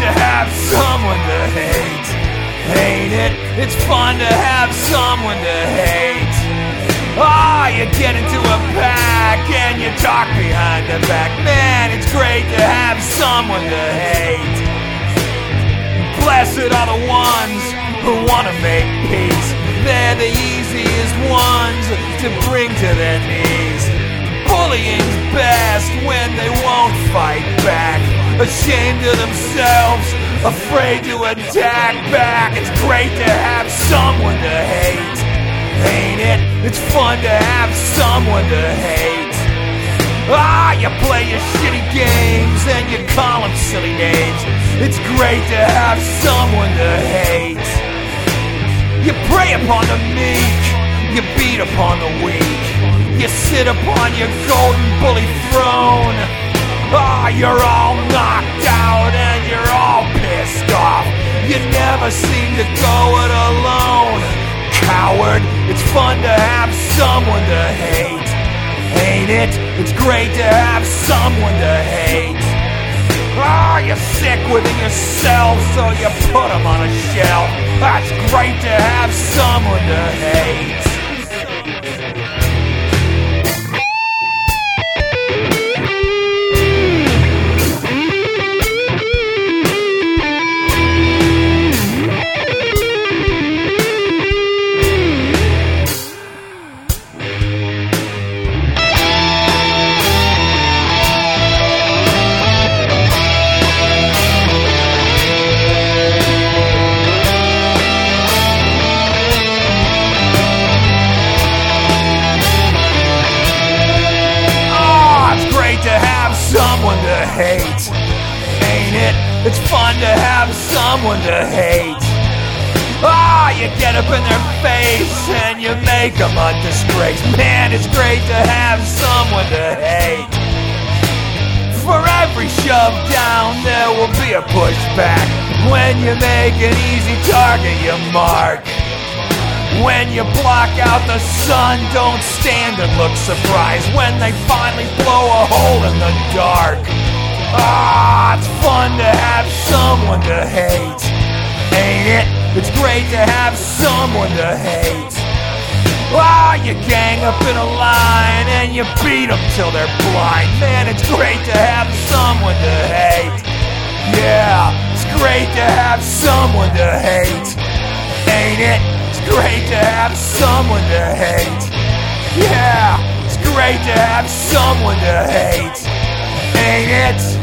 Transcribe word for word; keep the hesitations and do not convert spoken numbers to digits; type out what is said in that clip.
to have someone to hate, ain't it? It's fun to have someone to hate. Ah, you get into a pack and you talk behind the back. Man, it's great to have someone to hate. Blessed are the ones who want to make peace. They're the easiest ones to bring to their knees. Bullying's best when they won't fight back. Ashamed of themselves, afraid to attack back. It's great to have someone to hate, ain't it? It's fun to have someone to hate. Ah, you play your shitty games and you call them silly names. It's great to have someone to hate. You prey upon the meek, you beat upon the weak. You sit upon your golden bully throne. Ah, you're all knocked out and you're all pissed off. You never seem to go it alone. Coward, it's fun to have someone to hate, ain't it? It's great to have someone to hate. Ah, you're sick within yourself, so you put them on a shelf. That's great to have someone to hate. Someone to hate, ain't it? It's fun to have someone to hate. Ah, you get up in their face and you make them a disgrace. Man, it's great to have someone to hate. For every shove down, there will be a pushback. When you make an easy target, you mark. When you block out the sun, don't stand and look surprised when they finally blow a hole in the dark. Ah, it's fun to have someone to hate, ain't it? It's great to have someone to hate. Ah, you gang up in a line and you beat them till they're blind. Man, it's great to have someone to hate. Yeah, it's great to have someone to hate, ain't it? Great to have someone to hate. Yeah, it's great to have someone to hate, ain't it?